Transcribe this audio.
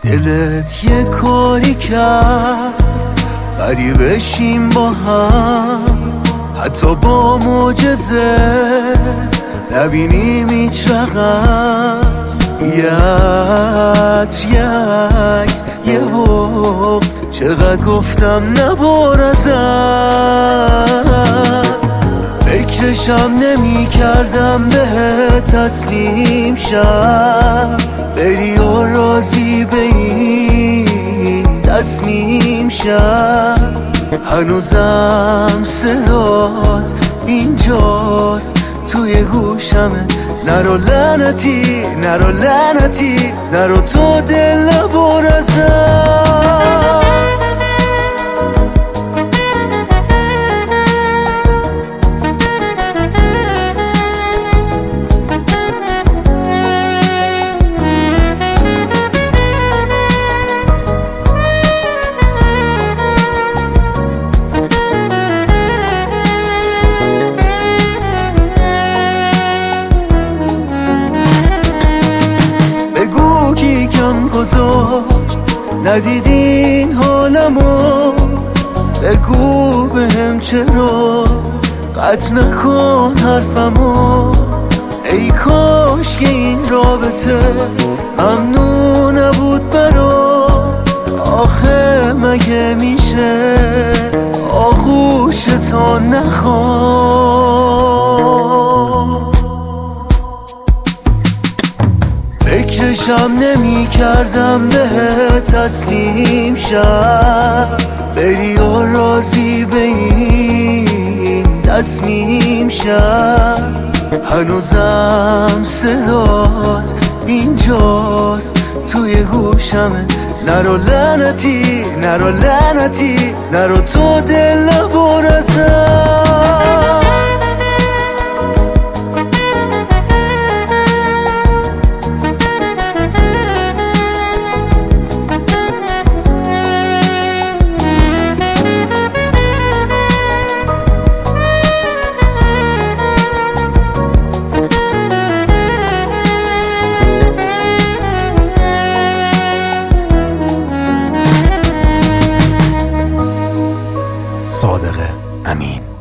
دلت یه کاری کرد غریب بشیم با هم، حتی با معجزه نبینیم هیچ رقم. یه عکس یه بغض، چقدر گفتم نبار ازم. فکرشم نمی کردم به تسلیم شم، بری و راضی به این تصمیم شم. هنوزم صدات اینجاست توی گوشمه، نرو لعنتی نرو لعنتی نرو تو دل نبر ازم. گذاشت ندیدین حالمو، بگو بهم چرا قطع نکن حرفمو. ای کاش که این رابطه ممنون نبود برا، آخه مگه میشه آغوشتو نخوام. فکرشم نمی کردم به تسلیم شم، بری و راضی به این تصمیم شم. هنوزم صدات اینجاست توی گوشمه، نرو لعنتی نرو لعنتی نرو تو دل نبر ازم. صادق امین.